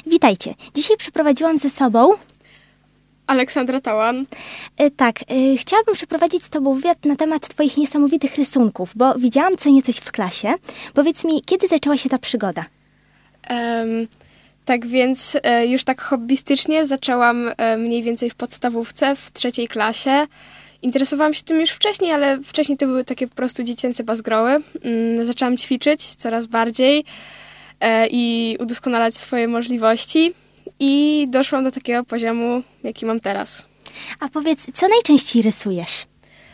Witajcie. Dzisiaj przyprowadziłam ze sobą... Aleksandra Tałan. Chciałabym przeprowadzić z Tobą wywiad na temat Twoich niesamowitych rysunków, bo widziałam co niecoś w klasie. Powiedz mi, kiedy zaczęła się ta przygoda? Tak więc już tak hobbystycznie zaczęłam mniej więcej w podstawówce, w 3. klasie. Interesowałam się tym już wcześniej, ale wcześniej to były takie po prostu dziecięce bazgroły. Zaczęłam ćwiczyć coraz bardziej i udoskonalać swoje możliwości. I doszłam do takiego poziomu, jaki mam teraz. A powiedz, co najczęściej rysujesz?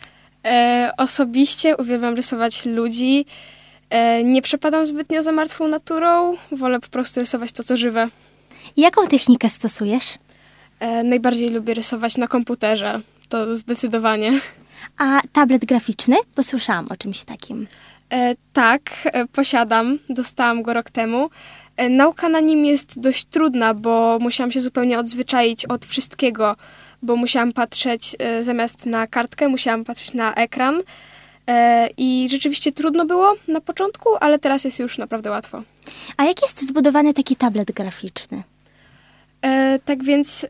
Osobiście uwielbiam rysować ludzi. Nie przepadam zbytnio za martwą naturą. Wolę po prostu rysować to, co żywe. Jaką technikę stosujesz? Najbardziej lubię rysować na komputerze. To zdecydowanie. A tablet graficzny? Posłyszałam o czymś takim. Tak, posiadam. Dostałam go rok temu. Nauka na nim jest dość trudna, bo musiałam się zupełnie odzwyczaić od wszystkiego, bo musiałam patrzeć zamiast na kartkę, musiałam patrzeć na ekran i rzeczywiście trudno było na początku, ale teraz jest już naprawdę łatwo. A jak jest zbudowany taki tablet graficzny? Tak więc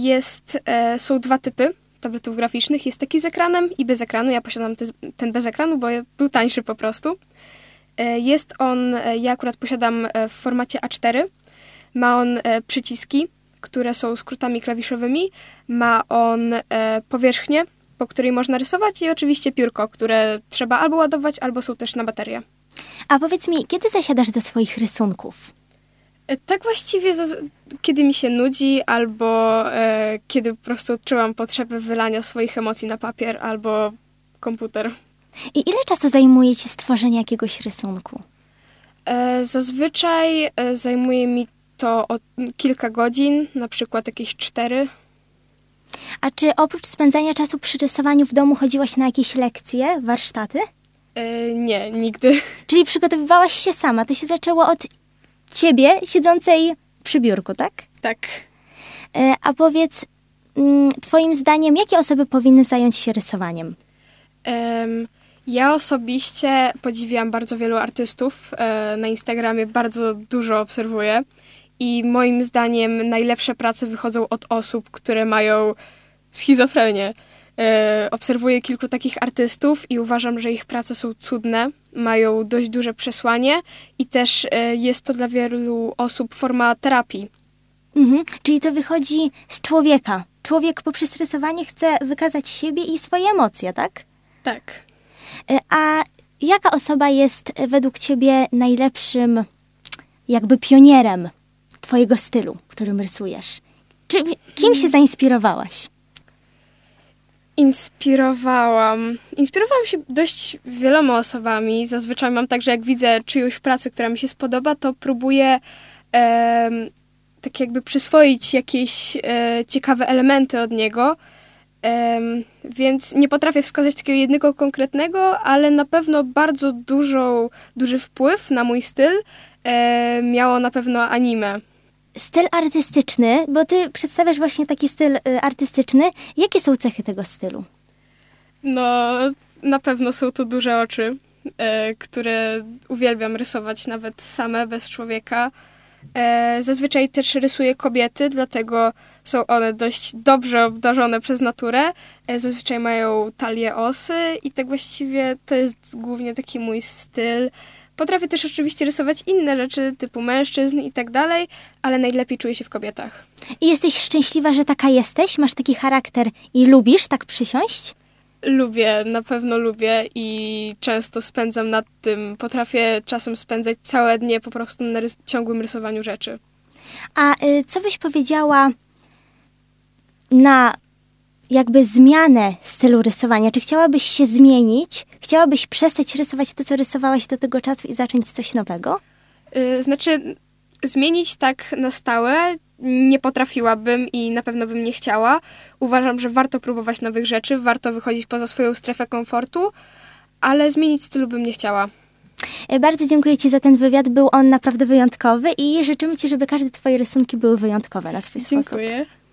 są 2 typy tabletów graficznych. Jest taki z ekranem i bez ekranu. Ja posiadam ten bez ekranu, bo był tańszy po prostu. Jest on, ja akurat posiadam w formacie A4. Ma on przyciski, które są skrótami klawiszowymi. Ma on powierzchnię, po której można rysować i oczywiście piórko, które trzeba albo ładować, albo są też na baterię. A powiedz mi, kiedy zasiadasz do swoich rysunków? Tak właściwie, kiedy mi się nudzi, albo kiedy po prostu odczułam potrzebę wylania swoich emocji na papier albo komputer. I ile czasu zajmuje ci stworzenie jakiegoś rysunku? Zazwyczaj zajmuje mi to kilka godzin, na przykład jakieś 4. A czy oprócz spędzania czasu przy rysowaniu w domu chodziłaś na jakieś lekcje, warsztaty? Nie, nigdy. Czyli przygotowywałaś się sama. To się zaczęło od ciebie siedzącej przy biurku, tak? Tak. A powiedz, twoim zdaniem, jakie osoby powinny zająć się rysowaniem? Ja osobiście podziwiam bardzo wielu artystów. Na Instagramie bardzo dużo obserwuję i moim zdaniem najlepsze prace wychodzą od osób, które mają schizofrenię. Obserwuję kilku takich artystów i uważam, że ich prace są cudne, mają dość duże przesłanie i też jest to dla wielu osób forma terapii. Czyli to wychodzi z człowieka. Człowiek poprzez rysowanie chce wykazać siebie i swoje emocje, tak? Tak. A jaka osoba jest według ciebie najlepszym jakby pionierem twojego stylu, którym rysujesz? Kim się zainspirowałaś? Inspirowałam się dość wieloma osobami. Zazwyczaj mam tak, że jak widzę czyjąś pracę, która mi się spodoba, to próbuję tak jakby przyswoić jakieś ciekawe elementy od niego. Więc nie potrafię wskazać takiego jednego konkretnego, ale na pewno bardzo duży wpływ na mój styl miało na pewno anime. Styl artystyczny, bo ty przedstawiasz właśnie taki styl artystyczny. Jakie są cechy tego stylu? No, na pewno są to duże oczy, które uwielbiam rysować nawet same, bez człowieka. Zazwyczaj też rysuję kobiety, dlatego są one dość dobrze obdarzone przez naturę. Zazwyczaj mają talię osy i tak właściwie to jest głównie taki mój styl. Potrafię też oczywiście rysować inne rzeczy, typu mężczyzn i tak dalej, ale najlepiej czuję się w kobietach. I jesteś szczęśliwa, że taka jesteś? Masz taki charakter i lubisz tak przysiąść? Lubię, na pewno lubię i często spędzam nad tym. Potrafię czasem spędzać całe dnie po prostu na ciągłym rysowaniu rzeczy. A co byś powiedziała na jakby zmianę stylu rysowania? Czy chciałabyś się zmienić? Chciałabyś przestać rysować to, co rysowałaś do tego czasu i zacząć coś nowego? Zmienić tak na stałe nie potrafiłabym i na pewno bym nie chciała. Uważam, że warto próbować nowych rzeczy, warto wychodzić poza swoją strefę komfortu, ale zmienić stylu bym nie chciała. Bardzo dziękuję ci za ten wywiad. Był on naprawdę wyjątkowy i życzymy ci, żeby każde twoje rysunki były wyjątkowe na swój sposób. Dziękuję.